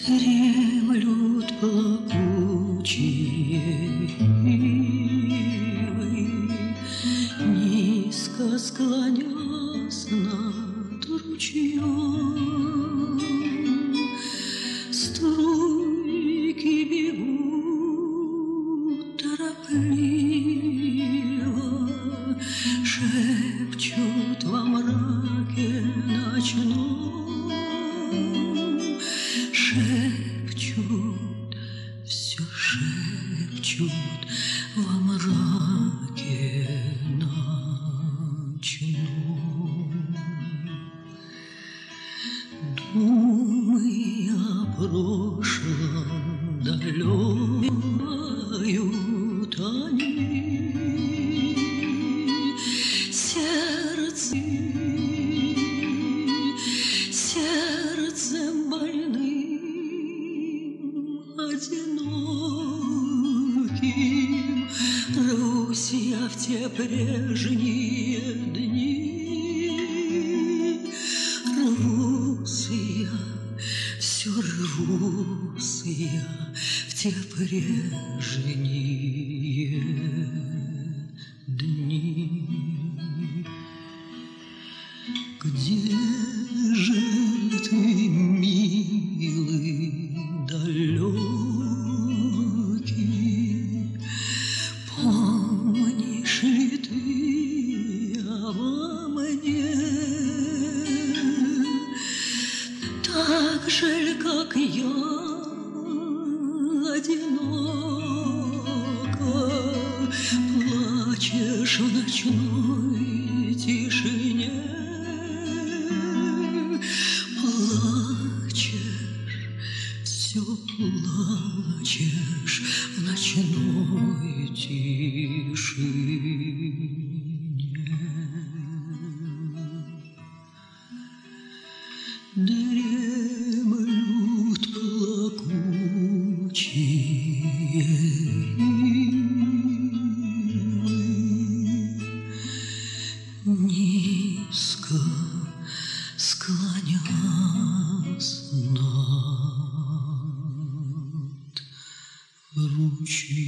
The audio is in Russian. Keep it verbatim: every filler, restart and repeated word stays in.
Дремлют плакучие ивы, низко склонясь над ручьем. Струйки бегут торопливо, шепчут во мраке ночном, шепчут, все шепчут во мраке ночном. Думы о прошлом далекают они, сердце, сердцем больным, одиноким, рвусь я в те прежние дни, рвусь я, все рвусь я в те прежние дни. Где же ты, милый, далекий, помнишь ли ты обо мне? Так же ли, как я, одиноко плачешь в ночной тишине? Плачешь, все плачешь в ночной тишине. Дремлют плакучие ивы, низко склонясь над ручьем.